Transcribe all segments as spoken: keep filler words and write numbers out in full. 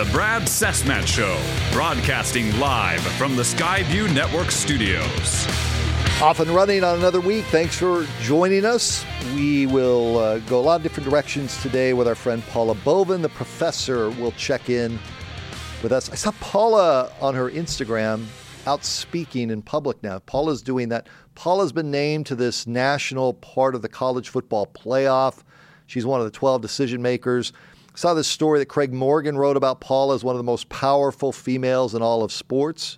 The Brad Cessmat Show, broadcasting live from the Skyview Network studios. Off and running on another week. Thanks for joining us. We will uh, go a lot of different directions today with our friend Paula Bovin. The professor will check in with us. I saw Paula on her Instagram out speaking in public now. Paula's doing that. Paula's been named to this national part of the college football playoff. She's one of the twelve decision makers. I saw this story that Craig Morgan wrote about Paula as one of the most powerful females in all of sports.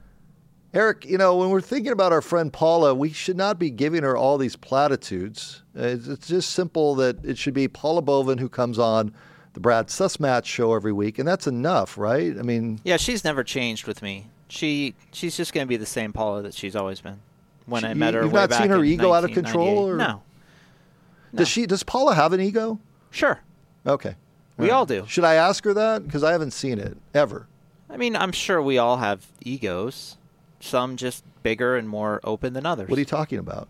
Eric, you know, when we're thinking about our friend Paula, we should not be giving her all these platitudes. It's, it's just simple that it should be Paula Bovin who comes on the Brad Cessmat Show every week, and that's enough, right? I mean, yeah, she's never changed with me. She she's just going to be the same Paula that she's always been. When she, I met her, you've way not back seen her in ego out of control, or no. no. Does she? Does Paula have an ego? Sure. Okay. We all, right. all do. Should I ask her that? Because I haven't seen it, ever. I mean, I'm sure we all have egos. Some just bigger and more open than others. What are you talking about?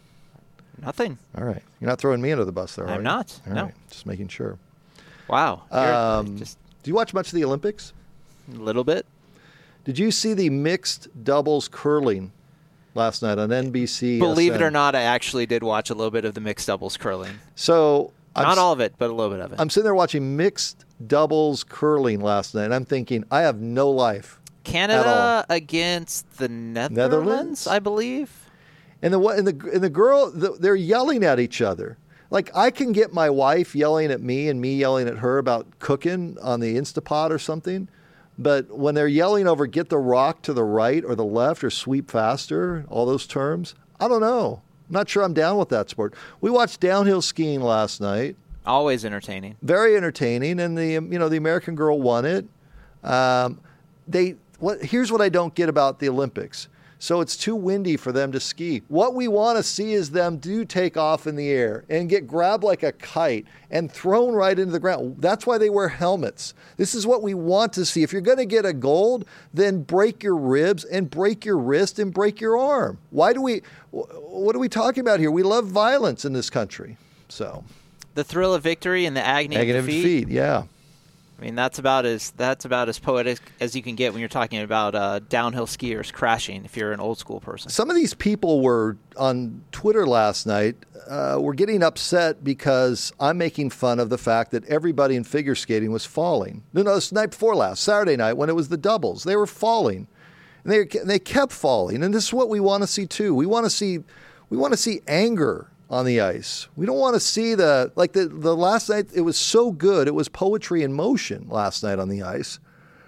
Nothing. All right. You're not throwing me under the bus there, are I'm you? not. All no. right. Just making sure. Wow. Um, just do you watch much of the Olympics? A little bit. Did you see the mixed doubles curling last night on N B C? Believe it or not, I actually did watch a little bit of the mixed doubles curling. So I'm Not all of it, but a little bit of it. I'm sitting there watching mixed doubles curling last night, and I'm thinking, I have no life. Canada against the Netherlands, Netherlands, I believe. And the and the and the girl, the, they're yelling at each other. Like, I can get my wife yelling at me and me yelling at her about cooking on the Instapot or something, but when they're yelling over get the rock to the right or the left or sweep faster, all those terms, I don't know. I'm not sure I'm down with that sport. We watched downhill skiing last night. Always entertaining. Very entertaining, and the you know the American girl won it. Um, they what? Here's what I don't get about the Olympics. So it's too windy for them to ski. What we want to see is them do take off in the air and get grabbed like a kite and thrown right into the ground. That's why they wear helmets. This is what we want to see. If you're going to get a gold, then break your ribs and break your wrist and break your arm. Why do we, what are we talking about here? We love violence in this country. So the thrill of victory and the agony, agony of defeat. defeat. Yeah. I mean, that's about as that's about as poetic as you can get when you're talking about uh, downhill skiers crashing, if you're an old school person. Some of these people were on Twitter last night, uh, were getting upset because I'm making fun of the fact that everybody in figure skating was falling. No, no, this night before last, Saturday night, when it was the doubles. They were falling. And they, they kept falling. And this is what we want to see, too. We want to see, we want to see anger on the ice. We don't want to see the, like the, the last night, it was so good. It was poetry in motion last night on the ice.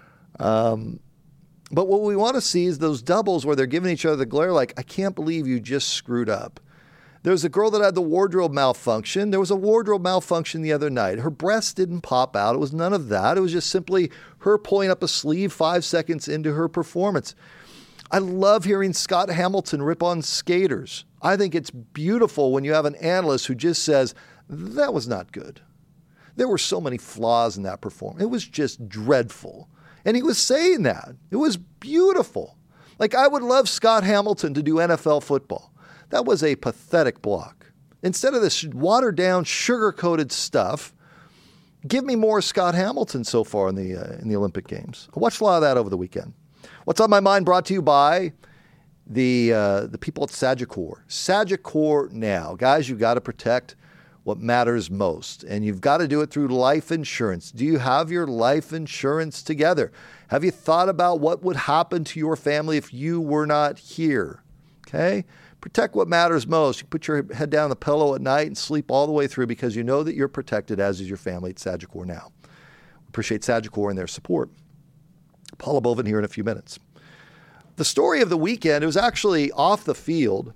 Um, but what we want to see is those doubles where they're giving each other the glare like, I can't believe you just screwed up. There was a girl that had the wardrobe malfunction. There was a wardrobe malfunction the other night. Her breast didn't pop out. It was none of that. It was just simply her pulling up a sleeve five seconds into her performance. I love hearing Scott Hamilton rip on skaters. I think it's beautiful when you have an analyst who just says, that was not good. There were so many flaws in that performance. It was just dreadful. And he was saying that. It was beautiful. Like, I would love Scott Hamilton to do N F L football. That was a pathetic block. Instead of this watered-down, sugar-coated stuff, give me more Scott Hamilton so far in the uh, in the Olympic Games. I watched a lot of that over the weekend. What's on my mind brought to you by the uh, the people at Sagicor. Sagicor now. Guys, you've got to protect what matters most, and you've got to do it through life insurance. Do you have your life insurance together? Have you thought about what would happen to your family if you were not here? Okay? Protect what matters most. You put your head down on the pillow at night and sleep all the way through because you know that you're protected, as is your family at Sagicor now. Appreciate Sagicor and their support. Paula Bovin here in a few minutes. The story of the weekend, it was actually off the field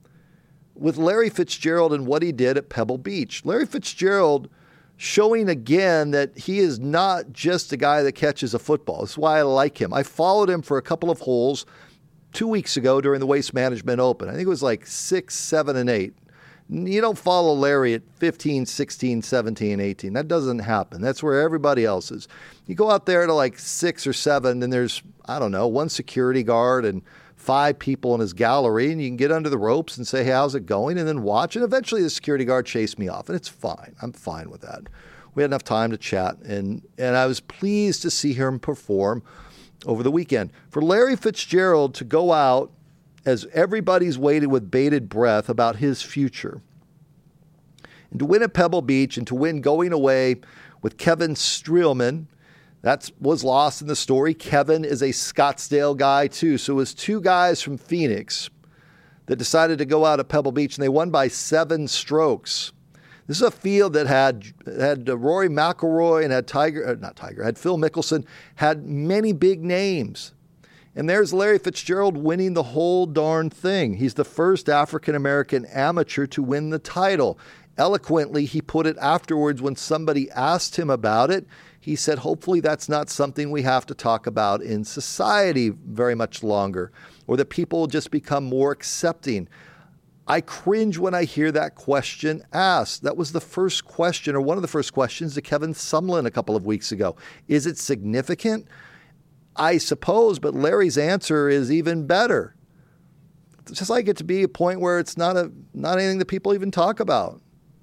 with Larry Fitzgerald and what he did at Pebble Beach. Larry Fitzgerald showing again that he is not just a guy that catches a football. That's why I like him. I followed him for a couple of holes two weeks ago during the Waste Management Open. I think it was like six, seven, and eight. You don't follow Larry at fifteen, sixteen, seventeen, eighteen. That doesn't happen. That's where everybody else is. You go out there to like six or seven, and there's, I don't know, one security guard and five people in his gallery, and you can get under the ropes and say, hey, how's it going? And then watch. And eventually the security guard chased me off, and it's fine. I'm fine with that. we had enough time to chat, and, and I was pleased to see him perform over the weekend. For Larry Fitzgerald to go out as everybody's waited with bated breath about his future, and to win at Pebble Beach, and to win going away with Kevin Streelman, that was lost in the story. Kevin is a Scottsdale guy too, so it was two guys from Phoenix that decided to go out at Pebble Beach, and they won by seven strokes. This is a field that had had Rory McIlroy and had Tiger, uh, not Tiger, had Phil Mickelson, had many big names. And there's Larry Fitzgerald winning the whole darn thing. He's the first African-American amateur to win the title. Eloquently, he put it afterwards when somebody asked him about it. He said, hopefully that's not something we have to talk about in society very much longer, or that people will just become more accepting. I cringe when I hear that question asked. That was the first question, or one of the first questions, to Kevin Sumlin a couple of weeks ago. Is it significant? I suppose, but Larry's answer is even better. It's just like it to be a point where it's not a not anything that people even talk about.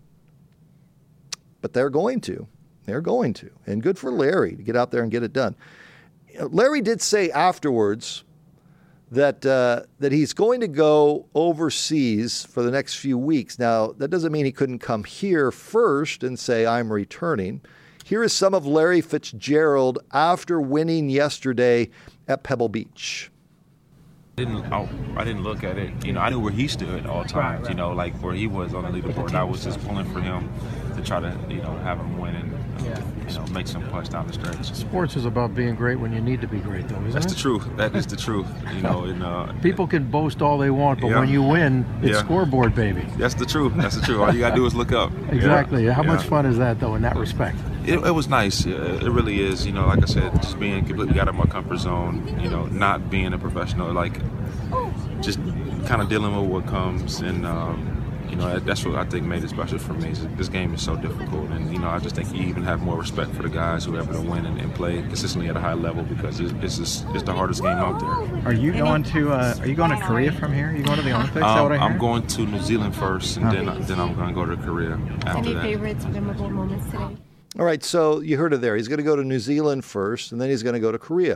But they're going to. They're going to. And good for Larry to get out there and get it done. Larry did say afterwards that uh, that he's going to go overseas for the next few weeks. Now, that doesn't mean he couldn't come here first and say, I'm returning. Here is some of Larry Fitzgerald after winning yesterday at Pebble Beach. Didn't I, I didn't look at it. You know, I knew where he stood at all times, you know, like where he was on the leaderboard. I was just pulling for him to try to, you know, have him win and, uh, you know, make some putts down the stretch. Sports is about being great when you need to be great, though, isn't That's it? the truth. That is the truth. You know, and, uh, people can boast all they want, but yeah. when you win, it's Yeah. scoreboard, baby. That's the truth. That's the truth. All you got to do is look up. Exactly. Yeah. How Yeah. much fun is that, though, in that respect? It, it was nice. It really is. You know, like I said, just being completely out of my comfort zone, you know, not being a professional, like just kind of dealing with what comes. And, um, you know, that's what I think made it special for me. This game is so difficult. And, you know, I just think you even have more respect for the guys who are able to win and, and play consistently at a high level, because it's, it's, just, it's the hardest game out there. Are you going to uh, Are you going to Korea from here? Are you going to the Olympics? Is that Um, what I heard? I'm going to New Zealand first, and Oh. then then I'm going to go to Korea after Any that. favorites, memorable moments today? All right, so you heard it there. He's going to go to New Zealand first, and then he's going to go to Korea.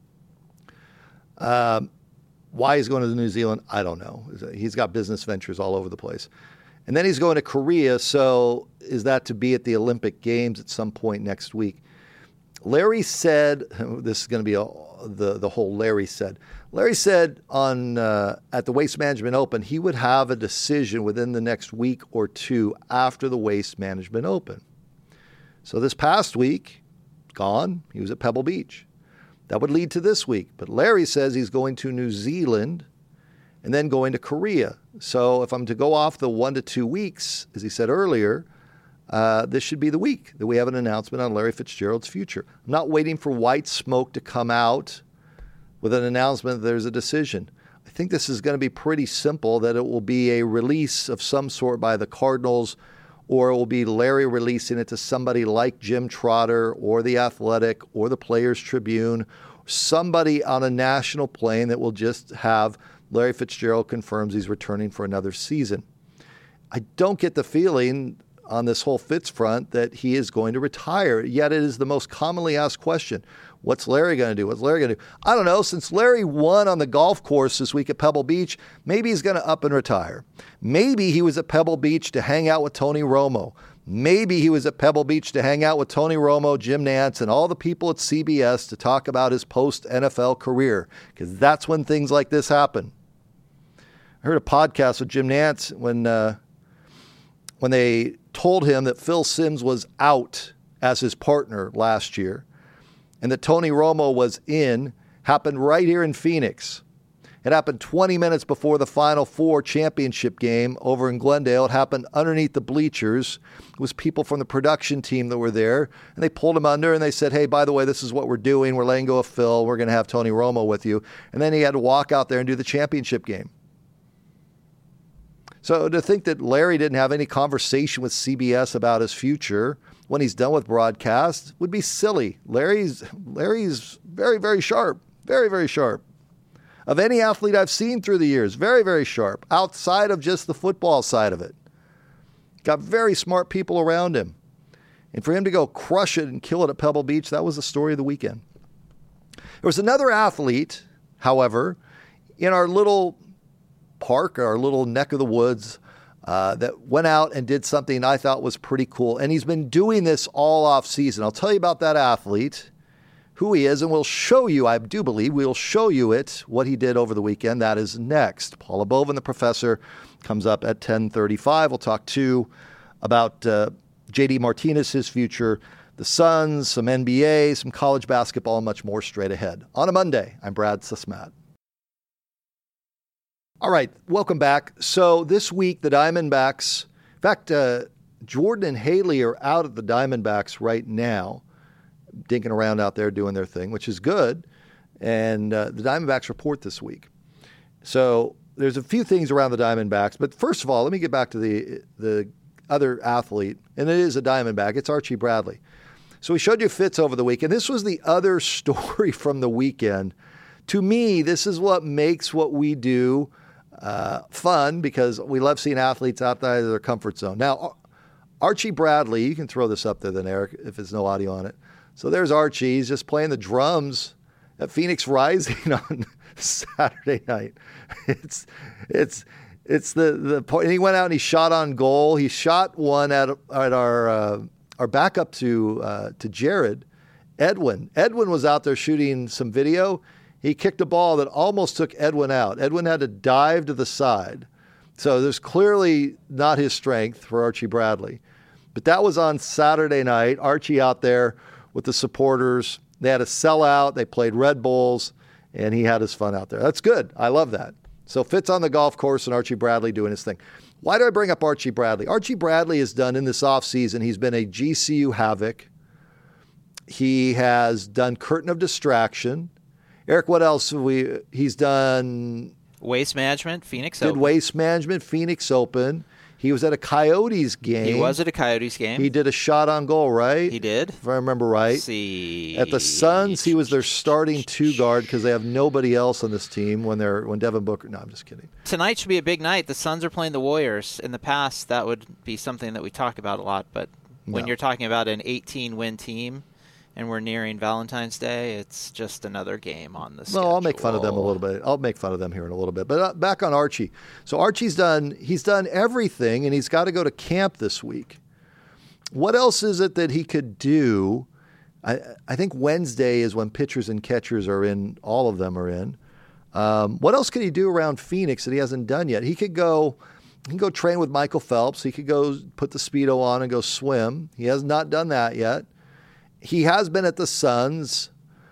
Um, why he's going to New Zealand, I don't know. He's got business ventures all over the place. And then he's going to Korea, so is that to be at the Olympic Games at some point next week? Larry said, this is going to be a, the, the whole Larry said. Larry said on uh, at the Waste Management Open, he would have a decision within the next week or two after the Waste Management Open. So this past week, gone, he was at Pebble Beach. That would lead to this week. But Larry says he's going to New Zealand and then going to Korea. So if I'm to go off the one to two weeks, as he said earlier, uh, this should be the week that we have an announcement on Larry Fitzgerald's future. I'm not waiting for white smoke to come out with an announcement that there's a decision. I think this is going to be pretty simple, that it will be a release of some sort by the Cardinals, or it will be Larry releasing it to somebody like Jim Trotter or The Athletic or the Players Tribune, somebody on a national plane that will just have Larry Fitzgerald confirms he's returning for another season. I don't get the feeling on this whole Fitz front that he is going to retire, yet it is the most commonly asked question. What's Larry going to do? What's Larry going to do? I don't know. Since Larry won on the golf course this week at Pebble Beach, maybe he's going to up and retire. Maybe he was at Pebble Beach to hang out with Tony Romo. Maybe he was at Pebble Beach to hang out with Tony Romo, Jim Nantz, and all the people at C B S to talk about his post-N F L career, because that's when things like this happen. I heard a podcast with Jim Nantz when uh, when they told him that Phil Simms was out as his partner last year and that Tony Romo was in, happened right here in Phoenix. It happened twenty minutes before the Final Four championship game over in Glendale. It happened underneath the bleachers. It was people from the production team that were there, and they pulled him under and they said, hey, by the way, this is what we're doing. We're letting go of Phil. We're going to have Tony Romo with you. And then he had to walk out there and do the championship game. So to think that Larry didn't have any conversation with C B S about his future when he's done with broadcast would be silly. Larry's Larry's very, very sharp, very, very sharp. Of any athlete I've seen through the years, very, very sharp, outside of just the football side of it. Got very smart people around him. And for him to go crush it and kill it at Pebble Beach, that was the story of the weekend. There was another athlete, however, in our little park, our little neck of the woods, uh, that went out and did something I thought was pretty cool. And he's been doing this all off season. I'll tell you about that athlete, who he is, and we'll show you, I do believe, we'll show you it, what he did over the weekend. That is next. Paula Bovin, the professor, comes up at ten thirty-five. We'll talk, too, about uh, J D Martinez, his future, the Suns, some N B A, some college basketball, and much more straight ahead. On a Monday, I'm Brad Susmat. All right, welcome back. So this week, the Diamondbacks, in fact, uh, Jordan and Haley are out at the Diamondbacks right now, dinking around out there doing their thing, which is good. And uh, the Diamondbacks report this week. So there's a few things around the Diamondbacks. But first of all, let me get back to the the other athlete, and it is a Diamondback. It's Archie Bradley. So we showed you Fitz over the weekend. This was the other story from the weekend. To me, this is what makes what we do uh, fun, because we love seeing athletes outside of their comfort zone. Now, Archie Bradley, you can throw this up there then, Eric, if there's no audio on it. So there's Archie. He's just playing the drums at Phoenix Rising on Saturday night. It's it's it's the the point. And he went out and he shot on goal. He shot one at at our uh, our backup to uh, to Jared, Edwin. Edwin was out there shooting some video. He kicked a ball that almost took Edwin out. Edwin had to dive to the side. So there's clearly not his strength for Archie Bradley. But that was on Saturday night. Archie out there with the supporters. They had a sellout. They played Red Bulls, and he had his fun out there. That's good. I love that. So Fitz on the golf course and Archie Bradley doing his thing. Why do I bring up Archie Bradley? Archie Bradley has done in this offseason, he's been a G C U Havoc. He has done Curtain of Distraction. Eric, what else have we? He's done Waste Management, Phoenix did Open. Waste Management, Phoenix Open. He was at a Coyotes game. He was at a Coyotes game. He did a shot on goal, right? He did. If I remember right. Let's see. At the Suns, he was their starting two guard because they have nobody else on this team when they're when Devin Booker. No, I'm just kidding. Tonight should be a big night. The Suns are playing the Warriors. In the past, that would be something that we talk about a lot. But when No. you're talking about an eighteen-win team and we're nearing Valentine's Day, it's just another game on the schedule. No, I'll make fun of them a little bit. I'll make fun of them here in a little bit. But uh, back on Archie. So Archie's done, he's done everything, and he's got to go to camp this week. What else is it that he could do? I, I think Wednesday is when pitchers and catchers are in, all of them are in. Um, what else could he do around Phoenix that he hasn't done yet? He could go, he can go train with Michael Phelps. He could go put the Speedo on and go swim. He has not done that yet. He has been at the Suns,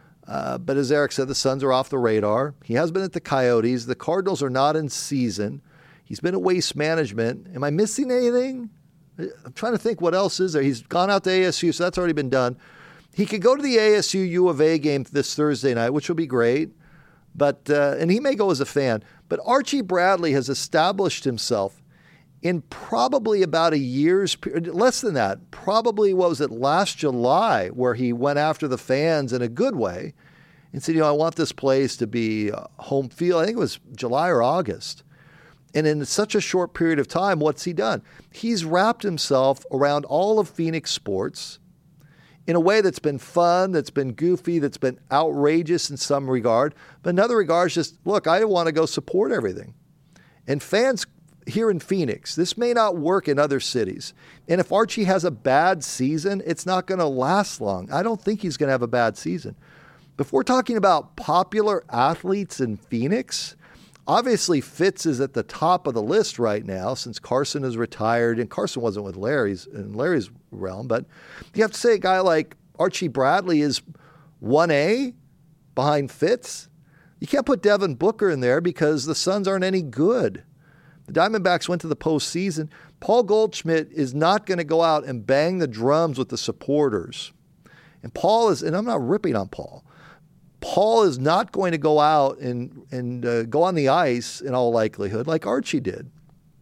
uh, but as Eric said, the Suns are off the radar. He has been at the Coyotes. The Cardinals are not in season. He's been at Waste Management. Am I missing anything? I'm trying to think what else is there. He's gone out to A S U, so that's already been done. He could go to the A S U U of A game this Thursday night, which will be great. But uh, and he may go as a fan. But Archie Bradley has established himself in probably about a year's period, less than that, probably, what was it, last July, where he went after the fans in a good way and said, you know, I want this place to be home field. I think it was July or August. And in such a short period of time, what's he done? He's wrapped himself around all of Phoenix sports in a way that's been fun, that's been goofy, that's been outrageous in some regard. But in other regards, just, look, I want to go support everything. And fans here in Phoenix, this may not work in other cities. And if Archie has a bad season, it's not going to last long. I don't think he's going to have a bad season. But if we're talking about popular athletes in Phoenix, obviously Fitz is at the top of the list right now since Carson is retired. And Carson wasn't with Larry's in Larry's realm. But you have to say a guy like Archie Bradley is one A behind Fitz. You can't put Devin Booker in there because the Suns aren't any good. The Diamondbacks went to the postseason. Paul Goldschmidt is not going to go out and bang the drums with the supporters. And Paul is, and I'm not ripping on Paul, Paul is not going to go out and, and uh, go on the ice in all likelihood like Archie did.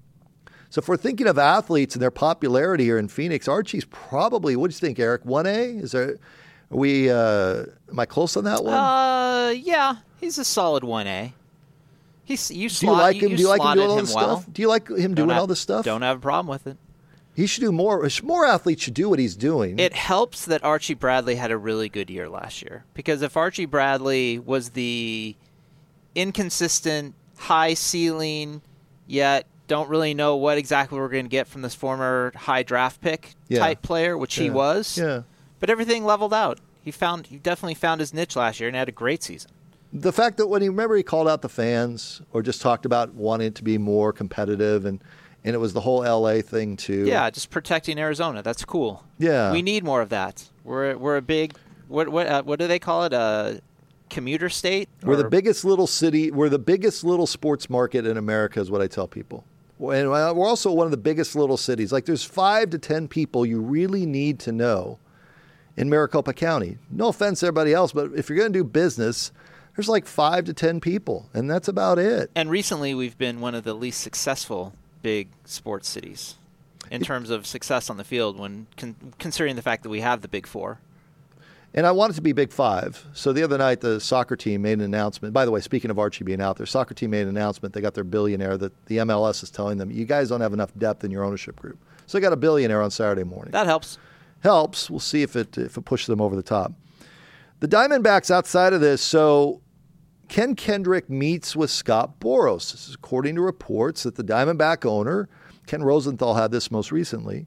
So if we're thinking of athletes and their popularity here in Phoenix, Archie's probably, what do you think, Eric, one A? Is there, are we, uh, am I close on that one? Uh, yeah, he's a solid one A. He's, you do you slot, like him? You do you like him doing all him this well. stuff? Do you like him Don't doing have, all this stuff? Don't have a problem with it. He should do more. More athletes should do what he's doing. It helps that Archie Bradley had a really good year last year. Because if Archie Bradley was the inconsistent, high ceiling, yet don't really know what exactly we're going to get from this former high draft pick Yeah. type player, which Yeah. he was. Yeah. But everything leveled out. He found he definitely found his niche last year and had a great season. The fact that when he remember he called out the fans or just talked about wanting it to be more competitive and, and it was the whole L A thing too. Yeah, just protecting Arizona. That's cool. Yeah. We need more of that. We're we're a big what what uh, what do they call it? A commuter state? We're the Or- biggest little city. We're the biggest little sports market in America is what I tell people. And we're also one of the biggest little cities. Like there's five to ten people you really need to know in Maricopa County. No offense to everybody else, but if you're going to do business, there's like five to ten people, and that's about it. And recently, we've been one of the least successful big sports cities in terms of success on the field when con- considering the fact that we have the Big Four. And I want it to be Big Five. So the other night, the soccer team made an announcement. By the way, speaking of Archie being out there, soccer team made an announcement. They got their billionaire that the M L S is telling them, you guys don't have enough depth in your ownership group. So they got a billionaire on Saturday morning. That helps. Helps. We'll see if it if it pushes them over the top. The Diamondbacks outside of this, so Ken Kendrick meets with Scott Boras. This is according to reports that the Diamondback owner, Ken Rosenthal, had this most recently.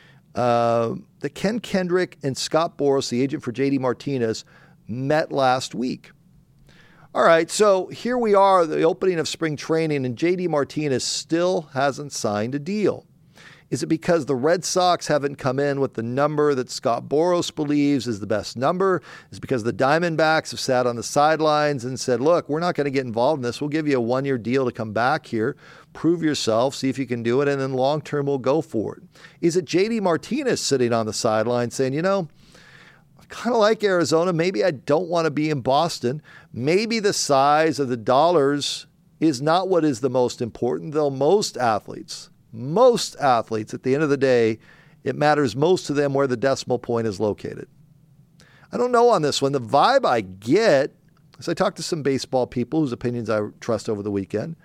Uh, that Ken Kendrick and Scott Boras, the agent for J D Martinez, met last week. All right, so here we are, the opening of spring training, and J D Martinez still hasn't signed a deal. Is it because the Red Sox haven't come in with the number that Scott Boras believes is the best number? Is it because the Diamondbacks have sat on the sidelines and said, look, we're not going to get involved in this. We'll give you a one-year deal to come back here, prove yourself, see if you can do it, and then long-term we'll go for it? Is it J D Martinez sitting on the sidelines saying, you know, I kind of like Arizona. Maybe I don't want to be in Boston. Maybe the size of the dollars is not what is the most important, though most athletes Most athletes, at the end of the day, it matters most to them where the decimal point is located. I don't know on this one. The vibe I get, as I talk to some baseball people whose opinions I trust over the weekend,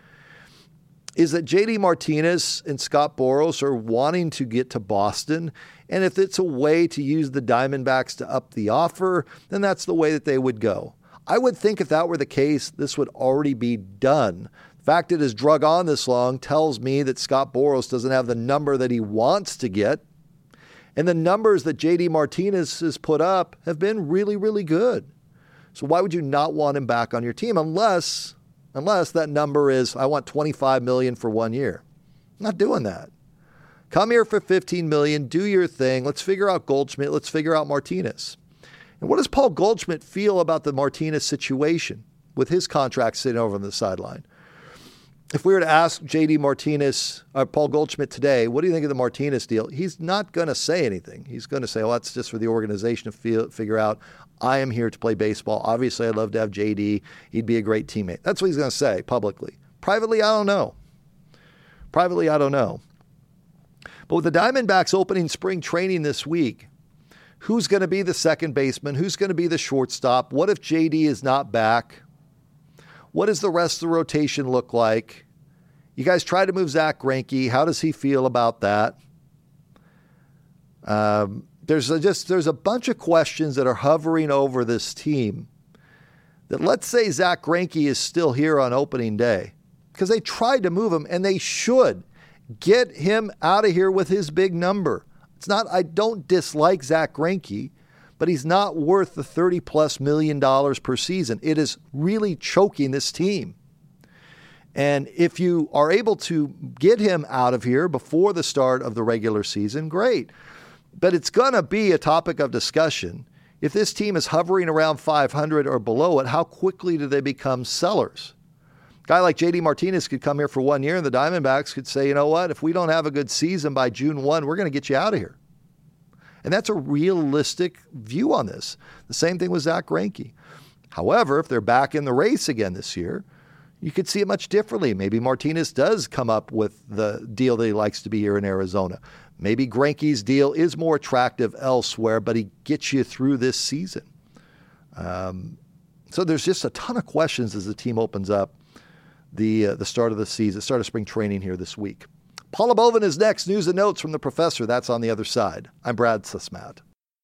is that J D Martinez and Scott Boras are wanting to get to Boston. And if it's a way to use the Diamondbacks to up the offer, then that's the way that they would go. I would think if that were the case, this would already be done. The fact it has drug on this long tells me that Scott Boras doesn't have the number that he wants to get. And the numbers that J D Martinez has put up have been really, really good. So why would you not want him back on your team unless, unless that number is, I want twenty-five million dollars for one year. I'm not doing that. Come here for fifteen million dollars, do your thing. Let's figure out Goldschmidt. Let's figure out Martinez. And what does Paul Goldschmidt feel about the Martinez situation with his contract sitting over on the sideline? If we were to ask J D Martinez, or Paul Goldschmidt today, what do you think of the Martinez deal? He's not going to say anything. He's going to say, well, that's just for the organization to feel, figure out. I am here to play baseball. Obviously, I'd love to have J D. He'd be a great teammate. That's what he's going to say publicly. Privately, I don't know. Privately, I don't know. But with the Diamondbacks opening spring training this week, who's going to be the second baseman? Who's going to be the shortstop? What if J D is not back? What does the rest of the rotation look like? You guys tried to move Zach Greinke. How does he feel about that? Um, there's a, just there's a bunch of questions that are hovering over this team. That let's say Zach Greinke is still here on opening day because they tried to move him, and they should get him out of here with his big number. It's not. I don't dislike Zach Greinke, but he's not worth the thirty plus million dollars per season. It is really choking this team. And if you are able to get him out of here before the start of the regular season, great. But it's going to be a topic of discussion. If this team is hovering around five hundred or below it, how quickly do they become sellers? A guy like J D Martinez could come here for one year, and the Diamondbacks could say, you know what, if we don't have a good season by June first, we're going to get you out of here. And that's a realistic view on this. The same thing with Zach Greinke. However, if they're back in the race again this year, you could see it much differently. Maybe Martinez does come up with the deal that he likes to be here in Arizona. Maybe Greinke's deal is more attractive elsewhere, but he gets you through this season. Um, so there's just a ton of questions as the team opens up the uh, the start of the season, start of spring training here this week. Paula Bovin is next. News and notes from the professor. That's on the other side. I'm Brad Susmat.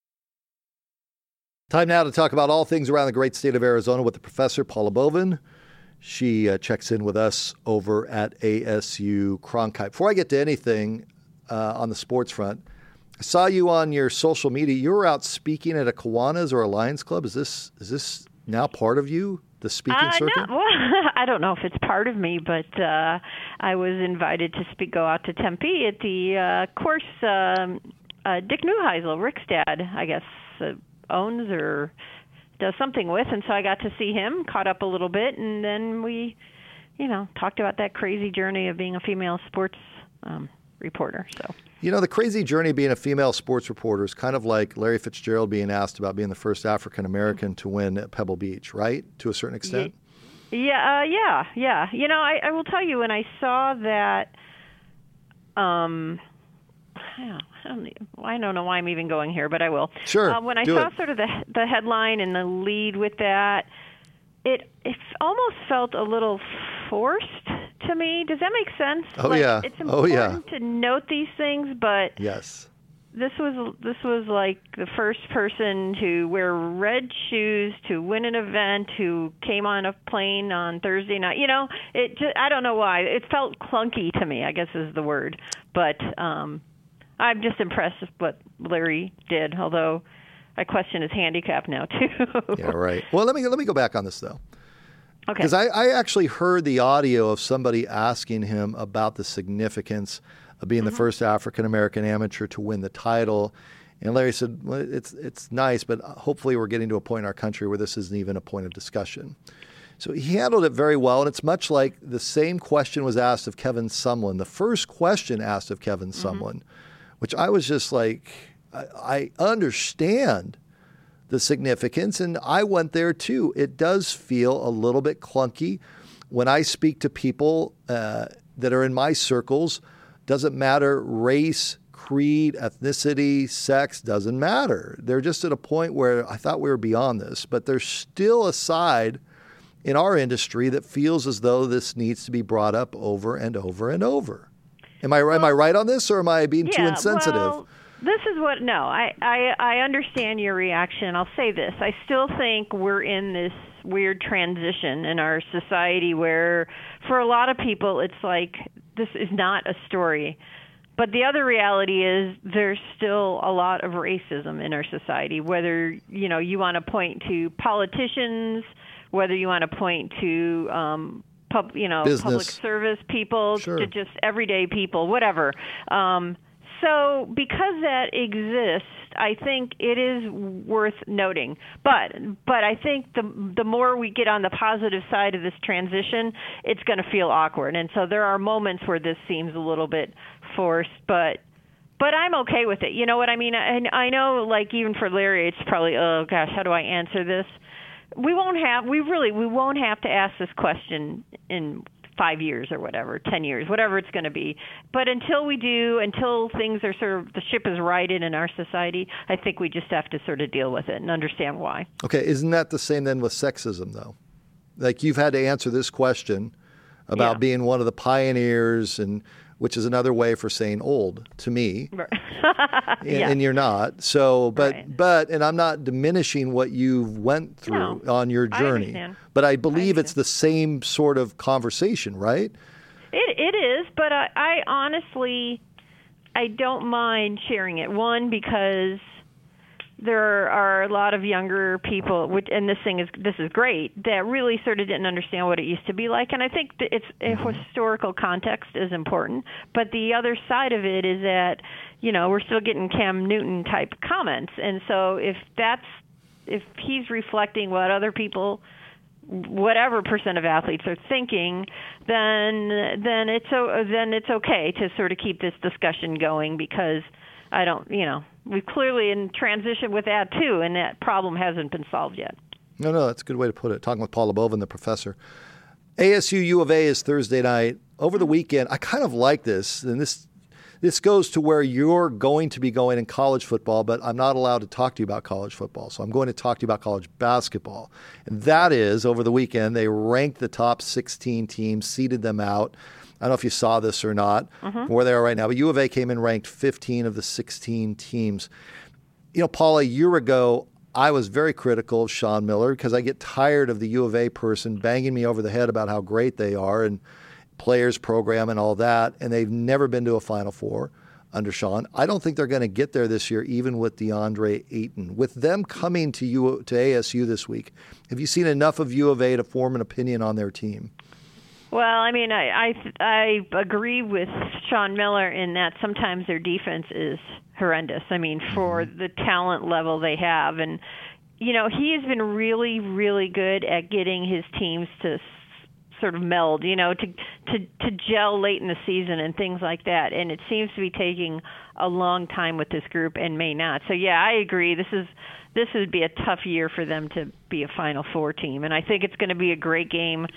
Time now to talk about all things around the great state of Arizona with the professor, Paula Bovin. She uh, checks in with us over at A S U Cronkite. Before I get to anything uh, on the sports front, I saw you on your social media. You were out speaking at a Kiwanis or a Lions Club. Is this is this now part of you, the speaking uh, circuit? No, well, I don't know if it's part of me, but uh, I was invited to speak, go out to Tempe at the uh, course. Um, uh, Dick Neuheisel, Rick's dad, I guess, uh, owns or does something with, and so I got to see him, caught up a little bit, and then we, you know, talked about that crazy journey of being a female sports um, reporter. So, you know, the crazy journey of being a female sports reporter is kind of like Larry Fitzgerald being asked about being the first African American to win at Pebble Beach, right? To a certain extent. Yeah, uh, yeah, yeah. You know, I, I will tell you when I saw that. Um, I don't, I don't know why I'm even going here, but I will. Sure. Uh, when I do saw it. sort of the the headline and the lead with that, it it almost felt a little forced to me. Does that make sense? Oh like, yeah. It's oh important yeah. to note these things, but yes. This was this was like the first person to wear red shoes to win an event who came on a plane on Thursday night. You know, it just, I don't know why. It felt clunky to me, I guess is the word. But um, I'm just impressed with what Larry did, although I question his handicap now too. Yeah, right. Well, let me let me go back on this though. Okay. Because I, I actually heard the audio of somebody asking him about the significance of being mm-hmm. the first African-American amateur to win the title. And Larry said, well, it's it's nice, but hopefully we're getting to a point in our country where this isn't even a point of discussion. So he handled it very well, and it's much like the same question was asked of Kevin Sumlin. The first question asked of Kevin mm-hmm. Sumlin, which I was just like, I, I understand the significance, and I went there too. It does feel a little bit clunky when I speak to people uh, that are in my circles. Doesn't matter race, creed, ethnicity, sex, doesn't matter. They're just at a point where I thought we were beyond this, but there's still a side in our industry that feels as though this needs to be brought up over and over and over. Am I, well, am I right on this, or am I being yeah, too insensitive? Well, this is what, no, I, I, I understand your reaction. I'll say this. I still think we're in this weird transition in our society where for a lot of people it's like this is not a story. But the other reality is there's still a lot of racism in our society, whether, you know, you want to point to politicians, whether you want to point to, um, pub, you know, Business. public service people, Sure. to just everyday people, whatever. Um, so because that exists, I think it is worth noting. But but I think the the more we get on the positive side of this transition, it's going to feel awkward. And so there are moments where this seems a little bit forced, but but I'm okay with it. You know what I mean? And I know, like, even for Larry, it's probably, oh gosh, how do I answer this? We won't have we really we won't have to ask this question in five years or whatever, ten years, whatever it's going to be. But until we do, until things are sort of, the ship is righted in our society, I think we just have to sort of deal with it and understand why. Okay, isn't that the same then with sexism, though? Like, you've had to answer this question about Yeah. being one of the pioneers, and which is another way for saying old to me. Right. and, Yeah. and you're not. So, but, Right. but, and I'm not diminishing what you've went through No, on your I journey. understand. But I believe I it's the same sort of conversation, right? It it is, but I, I honestly, I don't mind sharing it. One, because there are a lot of younger people, which, and this thing is this is great, that really sort of didn't understand what it used to be like. And I think that it's a historical context is important. But the other side of it is that, you know, we're still getting Cam Newton type comments, and so if that's if he's reflecting what other people, whatever percent of athletes are thinking, then then it's then it's okay to sort of keep this discussion going, because I don't, you know, we've clearly in transition with that too, and that problem hasn't been solved yet. No, no, that's a good way to put it. Talking with Paula Bovin, the professor. A S U U of A is Thursday night. Over the weekend, I kind of like this, and this this goes to where you're going to be going in college football, but I'm not allowed to talk to you about college football. So I'm going to talk to you about college basketball. And that is, over the weekend, they ranked the top sixteen teams, seeded them out. I don't know if you saw this or not, Mhm. where they are right now, but U of A came in ranked fifteen of the sixteen teams. You know, Paul, a year ago, I was very critical of Sean Miller because I get tired of the U of A person banging me over the head about how great they are and players program and all that, and they've never been to a Final Four under Sean. I don't think they're going to get there this year, even with DeAndre Ayton. With them coming to U to A S U this week, have you seen enough of U of A to form an opinion on their team? Well, I mean, I, I I agree with Sean Miller in that sometimes their defense is horrendous. I mean, for the talent level they have. And, you know, he has been really, really good at getting his teams to s- sort of meld, you know, to, to, to gel late in the season and things like that. And it seems to be taking a long time with this group and may not. So, yeah, I agree. This is this would be a tough year for them to be a Final Four team. And I think it's going to be a great game.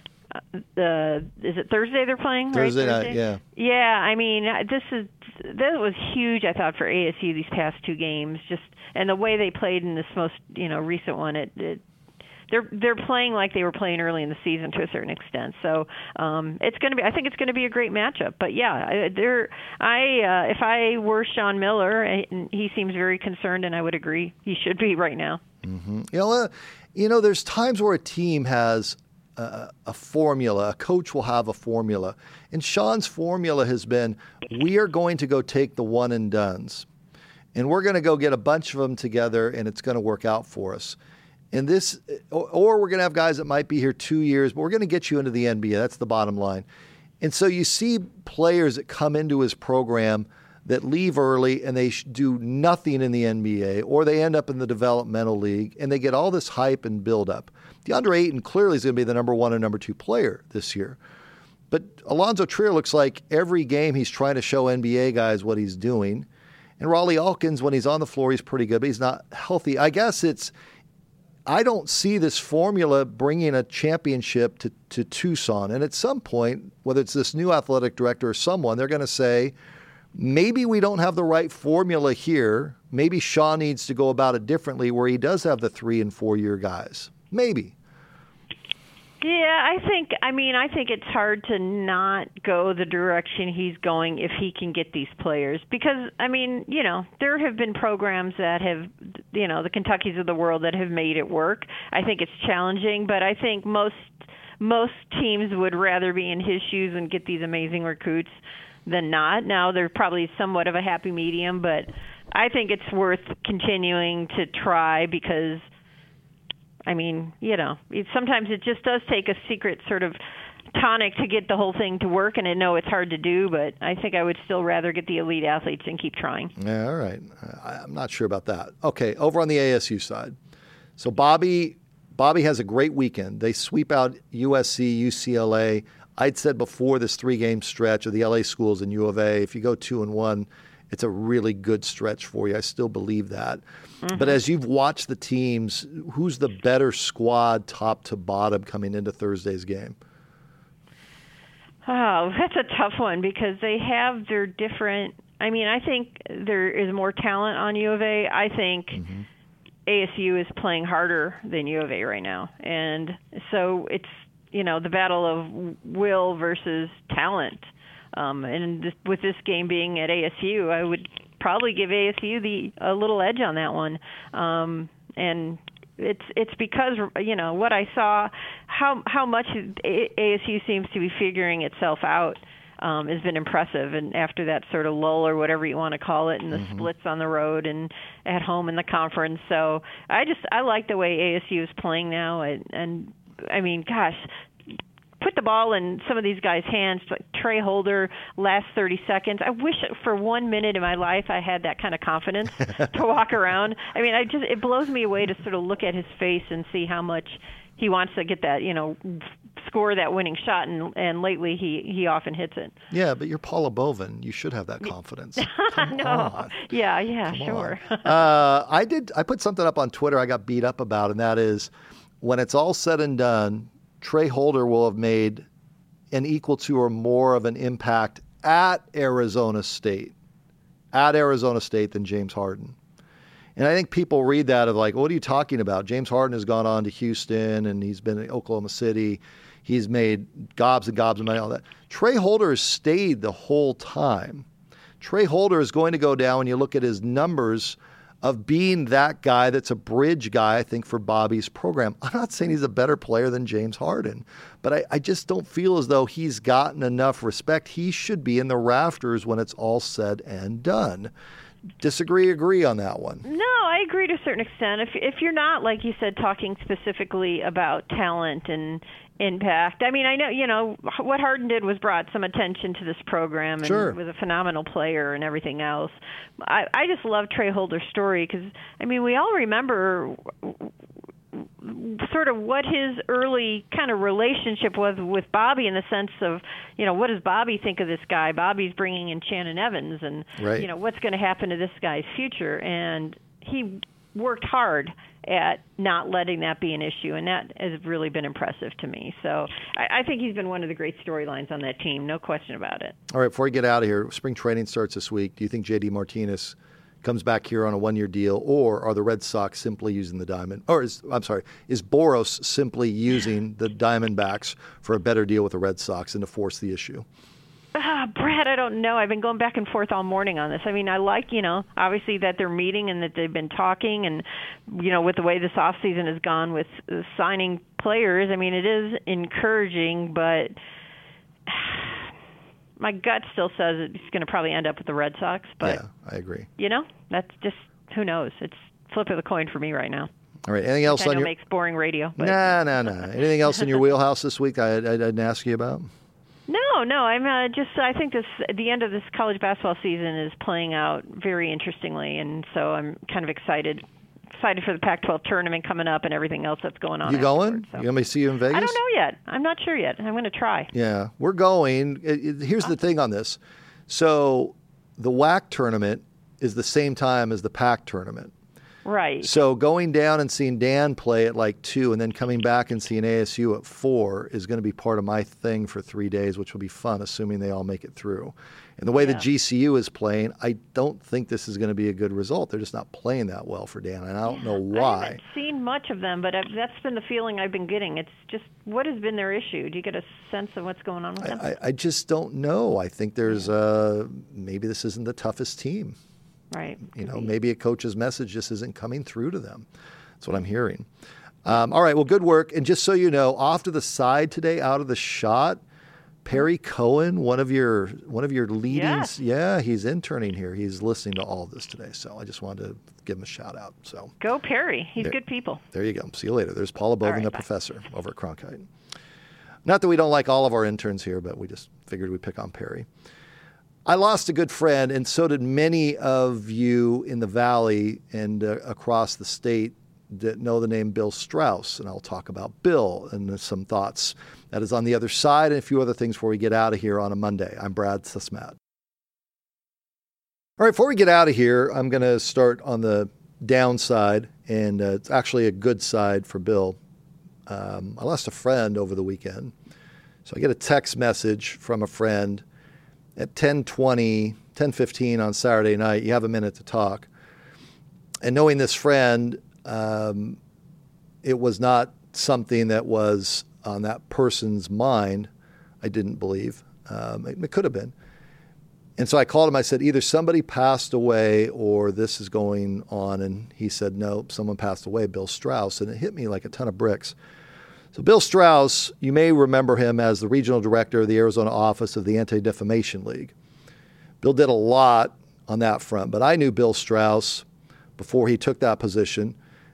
Uh, is it Thursday they're playing? Thursday right? night, yeah. Yeah, I mean, this is that was huge. I thought for A S U these past two games, just and the way they played in this most you know recent one, it, it they're they're playing like they were playing early in the season to a certain extent. So um, it's going to be. I think it's going to be a great matchup. But yeah, I, there. I uh, if I were Sean Miller, and he seems very concerned, and I would agree he should be right now. Mm-hmm. You know, uh, you know, there's times where a team has a, a formula. A coach will have a formula. And Sean's formula has been, we are going to go take the one and dones. And we're going to go get a bunch of them together, and it's going to work out for us. And this, or, or we're going to have guys that might be here two years, but we're going to get you into the N B A. That's the bottom line. And so you see players that come into his program that leave early and they do nothing in the N B A, or they end up in the developmental league, and they get all this hype and build up. DeAndre Ayton clearly is going to be the number one and number two player this year. But Alonzo Trier looks like every game he's trying to show N B A guys what he's doing. And Raleigh Alkins, when he's on the floor, he's pretty good, but he's not healthy. I guess it's, I don't see this formula bringing a championship to, to Tucson. And at some point, whether it's this new athletic director or someone, they're going to say, maybe we don't have the right formula here. Maybe Shaw needs to go about it differently where he does have the three and four year guys. Maybe. Yeah, I think, I mean, I think it's hard to not go the direction he's going if he can get these players. Because, I mean, you know, there have been programs that have, you know, the Kentuckys of the world that have made it work. I think it's challenging, but I think most most teams would rather be in his shoes and get these amazing recruits than not. Now, they're probably somewhat of a happy medium, but I think it's worth continuing to try because, I mean, you know, it, sometimes it just does take a secret sort of tonic to get the whole thing to work, and I know it's hard to do, but I think I would still rather get the elite athletes and keep trying. Yeah, all right. I, I'm not sure about that. Okay, over on the A S U side. So Bobby, Bobby has a great weekend. They sweep out U S C, U C L A. I'd said before this three-game stretch of the L A schools and U of A, if you go two and one, it's a really good stretch for you. I still believe that. Mm-hmm. But as you've watched the teams, who's the better squad top to bottom coming into Thursday's game? Oh, that's a tough one because they have their different – I mean, I think there is more talent on U of A. I think mm-hmm. A S U is playing harder than U of A right now. And so it's, you know, the battle of will versus talent. Um, and this, with this game being at A S U, I would probably give A S U the a little edge on that one. Um, and it's it's because, you know, what I saw, how how much A S U seems to be figuring itself out um, has been impressive. And after that sort of lull or whatever you want to call it, and the mm-hmm. splits on the road and at home in the conference. So I just I like the way A S U is playing now. And, and I mean, gosh, put the ball in some of these guys' hands, like Trey Holder, last thirty seconds. I wish for one minute in my life I had that kind of confidence to walk around. I mean, I just it blows me away to sort of look at his face and see how much he wants to get that, you know, score that winning shot, and and lately he, he often hits it. Yeah, but you're Paula Bovin. You should have that confidence. Come no. on. Yeah, yeah, Come sure. uh, I did. I put something up on Twitter I got beat up about, and that is when it's all said and done, Trey Holder will have made an equal to or more of an impact at Arizona State, at Arizona State than James Harden. And I think people read that of like, what are you talking about? James Harden has gone on to Houston and he's been in Oklahoma City. He's made gobs and gobs of money, all that. Trey Holder has stayed the whole time. Trey Holder is going to go down when you look at his numbers of being that guy that's a bridge guy, I think, for Bobby's program. I'm not saying he's a better player than James Harden, but I, I just don't feel as though he's gotten enough respect. He should be in the rafters when it's all said and done. Disagree, agree on that one? No, I agree to a certain extent. If if you're not, like you said, talking specifically about talent and impact. I mean, I know, you know, what Harden did was brought some attention to this program and sure. was a phenomenal player and everything else. I, I just love Trey Holder's story because, I mean, we all remember sort of what his early kind of relationship was with Bobby in the sense of, you know, what does Bobby think of this guy? Bobby's bringing in Shannon Evans and, right. you know, what's going to happen to this guy's future? And he worked hard at not letting that be an issue, and that has really been impressive to me. So I, I think he's been one of the great storylines on that team, no question about it. All right, before we get out of here, spring training starts this week. Do you think J D Martinez comes back here on a one-year deal, or are the Red Sox simply using the Diamond? Or is I'm sorry, is Boros simply using the Diamondbacks for a better deal with the Red Sox and to force the issue? Ah, Brad, I don't know. I've been going back and forth all morning on this. I mean, I like, you know, obviously that they're meeting and that they've been talking and, you know, with the way this offseason has gone with uh, signing players, I mean, it is encouraging, but my gut still says it's going to probably end up with the Red Sox. But, yeah, I agree. You know, that's just, who knows? It's flip of the coin for me right now. All right, anything else Which I on know your... makes boring radio. But... Nah, nah, nah. Anything else in your wheelhouse this week I, I, I didn't ask you about? No, no. I'm uh, just. I think this the end of this college basketball season is playing out very interestingly, and so I'm kind of excited, excited for the Pac twelve tournament coming up and everything else that's going on. You going? So. You want me to see you in Vegas? I don't know yet. I'm not sure yet. I'm going to try. Yeah, we're going. It, it, here's the thing on this. So the W A C tournament is the same time as the Pac tournament. Right. So going down and seeing Dan play at like two and then coming back and seeing A S U at four is going to be part of my thing for three days, which will be fun, assuming they all make it through. And the way yeah. that G C U is playing, I don't think this is going to be a good result. They're just not playing that well for Dan, and I don't yeah. know why. I haven't seen much of them, but I've, that's been the feeling I've been getting. It's just, what has been their issue? Do you get a sense of what's going on with them? I, I, I just don't know. I think there's, uh, maybe this isn't the toughest team. Right. You know, maybe a coach's message just isn't coming through to them. That's what I'm hearing. Um, all right, well, good work. And just so you know, off to the side today, out of the shot, Perry Cohen, one of your one of your leading, yes. yeah, he's interning here. He's listening to all of this today. So I just wanted to give him a shout out. So go Perry. He's there, good people. There you go. See you later. There's Paula Bovin, right, the bye. professor over at Cronkite. Not that we don't like all of our interns here, but we just figured we'd pick on Perry. I lost a good friend, and so did many of you in the Valley and uh, across the state that know the name Bill Strauss. And I'll talk about Bill and some thoughts. That is on the other side and a few other things before we get out of here on a Monday. I'm Brad Susmat. All right, before we get out of here, I'm going to start on the downside, and uh, it's actually a good side for Bill. Um, I lost a friend over the weekend. So I get a text message from a friend at ten twenty, ten fifteen on Saturday night. You have a minute to talk. And knowing this friend, um, it was not something that was on that person's mind, I didn't believe. Um, it, it could have been. And so I called him. I said, either somebody passed away or this is going on. And he said, no, someone passed away, Bill Strauss. And it hit me like a ton of bricks. So Bill Strauss, you may remember him as the regional director of the Arizona office of the Anti-Defamation League. Bill did a lot on that front, but I knew Bill Strauss before he took that position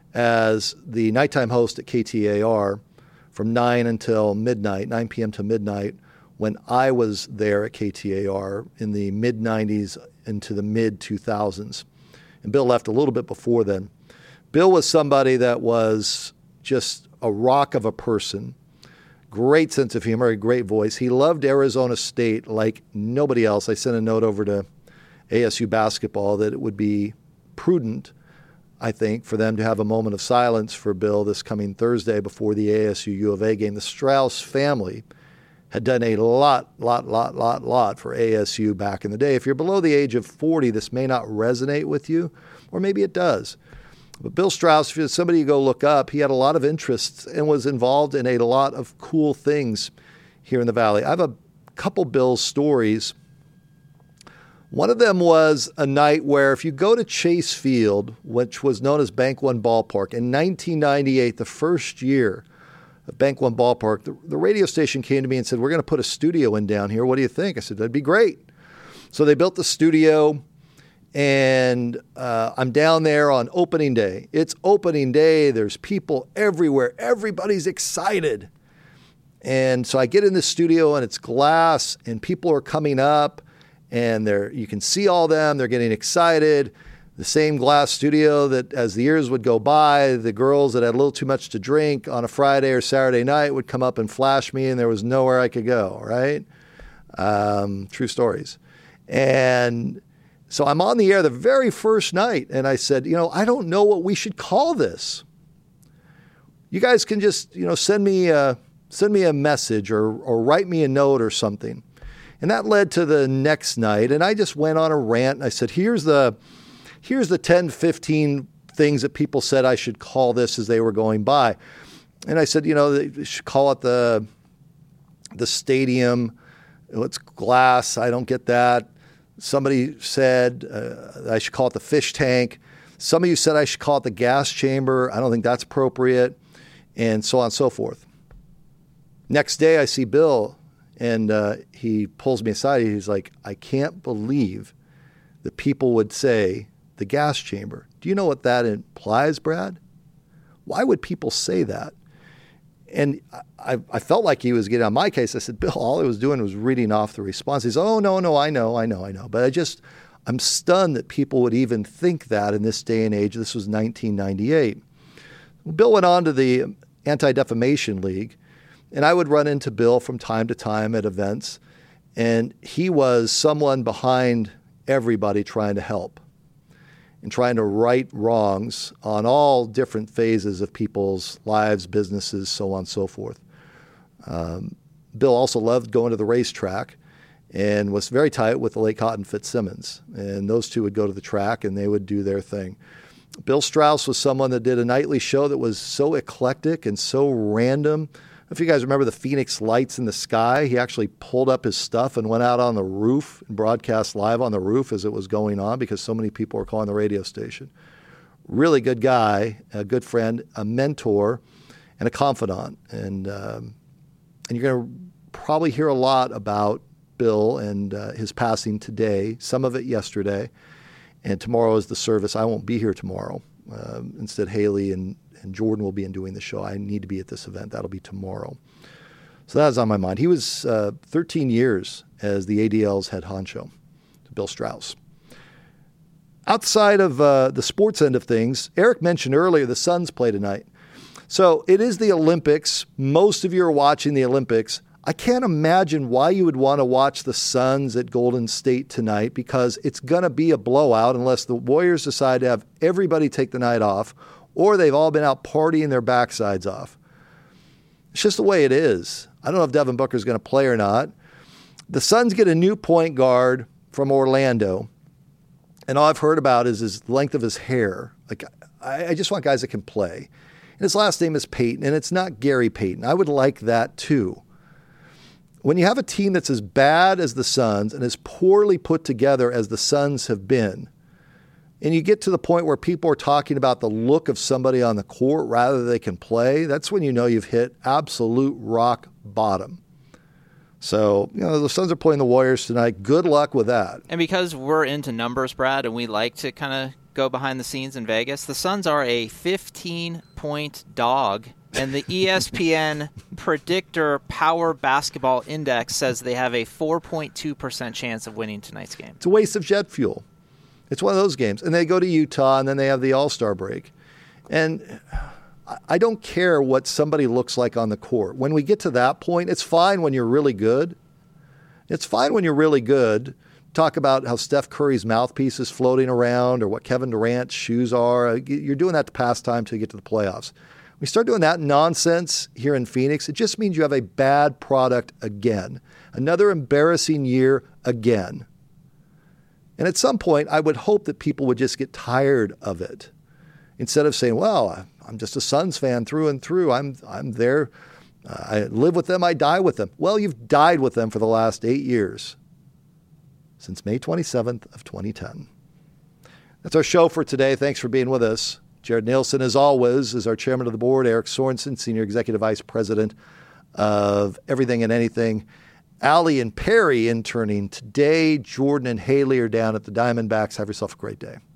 as the nighttime host at K T A R from nine until midnight, nine p.m. to midnight, when I was there at K T A R in the mid nineties into the mid two thousands. And Bill left a little bit before then. Bill was somebody that was just a rock of a person, great sense of humor, a great voice. He loved Arizona State like nobody else. I sent a note over to A S U basketball that it would be prudent, I think, for them to have a moment of silence for Bill this coming Thursday before the A S U U of A game. The Strauss family had done a lot, lot, lot, lot, lot for A S U back in the day. If you're below the age of forty, this may not resonate with you, or maybe it does. But Bill Strauss, if somebody you go look up, he had a lot of interests and was involved in a lot of cool things here in the Valley. I have a couple Bill stories. One of them was a night where if you go to Chase Field, which was known as Bank One Ballpark, in nineteen ninety-eight, the first year of Bank One Ballpark, the, the radio station came to me and said, we're going to put a studio in down here. What do you think? I said, that'd be great. So they built the studio. And uh, I'm down there on opening day. It's opening day. There's people everywhere. Everybody's excited. And so I get in the studio and it's glass and people are coming up and they're, you can see all them. They're getting excited. The same glass studio that as the years would go by, the girls that had a little too much to drink on a Friday or Saturday night would come up and flash me and there was nowhere I could go, right? Um, true stories. And so I'm on the air the very first night, and I said, you know, I don't know what we should call this. You guys can just, you know, send me a, send me a message or or write me a note or something. And that led to the next night, and I just went on a rant. And I said, here's the, here's the ten, fifteen things that people said I should call this as they were going by. And I said, you know, they should call it the, the stadium. It's glass. I don't get that. Somebody said uh, I should call it the fish tank. Some of you said I should call it the gas chamber. I don't think that's appropriate, and so on and so forth. Next day, I see Bill, and uh, he pulls me aside. He's like, I can't believe that people would say the gas chamber. Do you know what that implies, Brad? Why would people say that? And I, I felt like he was getting on my case. I said, Bill, all I was doing was reading off the response. He said, oh, no, no, I know, I know, I know. But I just, I'm stunned that people would even think that in this day and age. This was nineteen ninety-eight. Bill went on to the Anti-Defamation League, and I would run into Bill from time to time at events, and he was someone behind everybody trying to help and trying to right wrongs on all different phases of people's lives, businesses, so on and so forth. Um, Bill also loved going to the racetrack and was very tight with the late Cotton Fitzsimmons. And those two would go to the track and they would do their thing. Bill Strauss was someone that did a nightly show that was so eclectic and so random. If you guys remember the Phoenix Lights in the Sky, he actually pulled up his stuff and went out on the roof and broadcast live on the roof as it was going on because so many people were calling the radio station. Really good guy, a good friend, a mentor, and a confidant. And um, and you're going to probably hear a lot about Bill and uh, his passing today, some of it yesterday, and tomorrow is the service. I won't be here tomorrow. Uh, instead, Haley and And Jordan will be in doing the show. I need to be at this event. That'll be tomorrow. So that was on my mind. He was uh, thirteen years as the A D L's head honcho, Bill Strauss. Outside of uh, the sports end of things, Eric mentioned earlier the Suns play tonight. So it is the Olympics. Most of you are watching the Olympics. I can't imagine why you would want to watch the Suns at Golden State tonight because it's going to be a blowout unless the Warriors decide to have everybody take the night off or they've all been out partying their backsides off. It's just the way it is. I don't know if Devin Booker's going to play or not. The Suns get a new point guard from Orlando, and all I've heard about is his length of his hair. Like, I, I just want guys that can play. And his last name is Payton, and it's not Gary Payton. I would like that too. When you have a team that's as bad as the Suns and as poorly put together as the Suns have been, and you get to the point where people are talking about the look of somebody on the court rather than they can play, that's when you know you've hit absolute rock bottom. So, you know, the Suns are playing the Warriors tonight. Good luck with that. And because we're into numbers, Brad, and we like to kind of go behind the scenes in Vegas, the Suns are a fifteen-point dog, and the E S P N Predictor Power Basketball Index says they have a four point two percent chance of winning tonight's game. It's a waste of jet fuel. It's one of those games. And they go to Utah, and then they have the All-Star break. And I don't care what somebody looks like on the court. When we get to that point, it's fine when you're really good. It's fine when you're really good. Talk about how Steph Curry's mouthpiece is floating around or what Kevin Durant's shoes are. You're doing that to pass time till you get to the playoffs. When you start doing that nonsense here in Phoenix, it just means you have a bad product again. Another embarrassing year again. And at some point, I would hope that people would just get tired of it Instead of saying, well, I'm just a Suns fan through and through. I'm I'm there. Uh, I live with them. I die with them. Well, you've died with them for the last eight years, since May twenty-seventh of twenty ten. That's our show for today. Thanks for being with us. Jared Nielsen, as always, is our chairman of the board. Eric Sorensen, senior executive vice president of Everything and Anything. Allie and Perry interning today. Jordan and Haley are down at the Diamondbacks. Have yourself a great day.